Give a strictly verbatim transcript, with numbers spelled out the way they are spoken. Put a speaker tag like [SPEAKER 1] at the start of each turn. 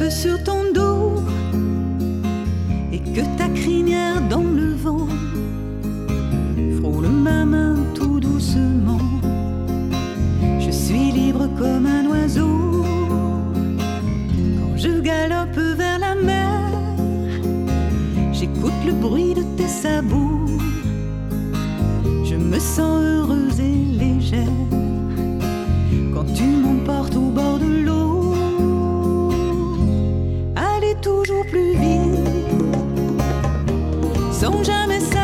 [SPEAKER 1] peu sur ton dos et que ta crinière dans le vent frôle ma main tout doucement. Je suis libre comme un oiseau quand je galope vers la mer. J'écoute le bruit de tes sabots, je me sens heureuse et légère quand tu m'emportes au bord de l'eau. Aller toujours plus vite sans jamais s'arrêter,